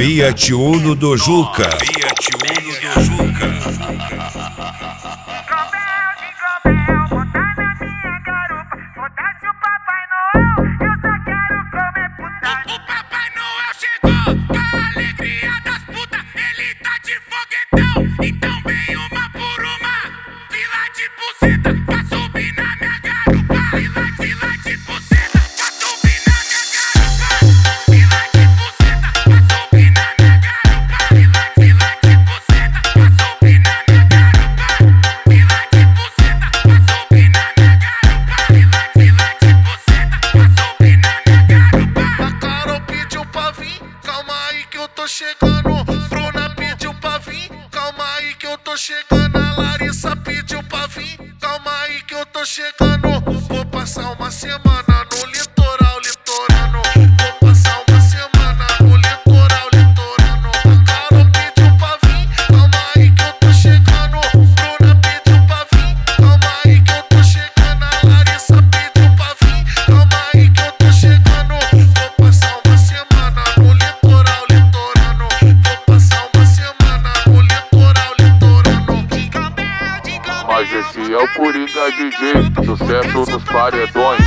Fiat Uno do Juca. Chegando, Bruna pediu pra vir, calma aí que eu tô chegando. A Larissa pediu pra vir, calma aí que eu tô chegando. Vou passar uma semana no litoral, litorano. Vou passar uma semana no litoral, litorano. A Carol pediu pra vir, calma aí que eu tô chegando. Bruna pediu pra vir, calma aí que eu tô chegando. A Larissa pediu pra vir, calma aí que eu tô chegando. Vou passar uma semana no litoral, litorano. Mas esse é o Coringa DJ, sucesso nos paredões.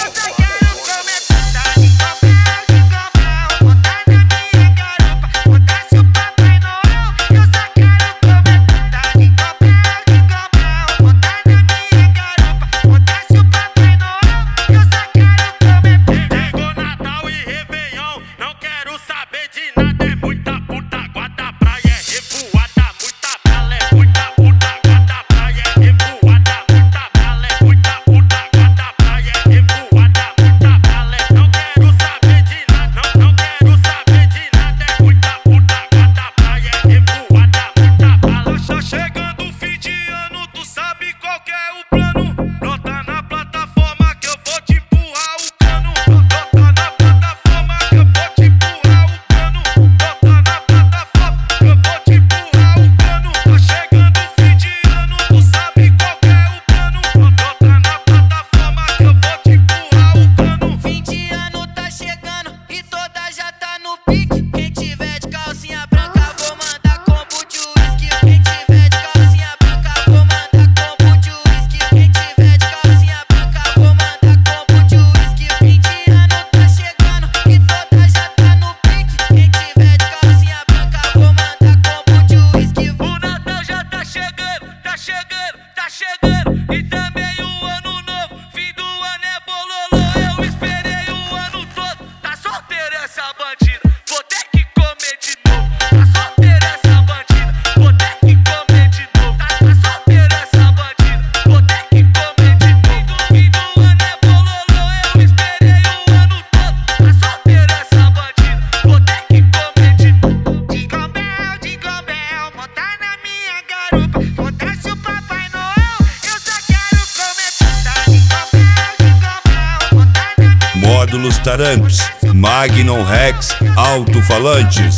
Módulos Taramps, Magnum Rex, alto-falantes.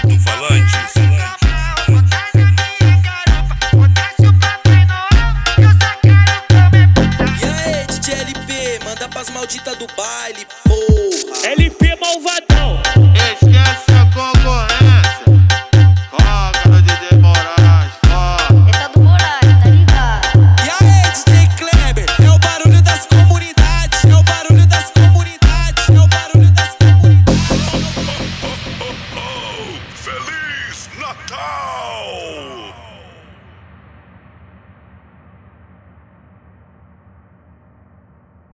E aí, DJ LP, manda pras malditas do baile, porra. LP malvadão. Esquece a concorrência. Foca de Moraes, foca. É do Moraes, tá ligado? E aí, DJ Kleber, é o barulho das comunidades, é o barulho das comunidades, é o barulho das comunidades. Feliz Natal!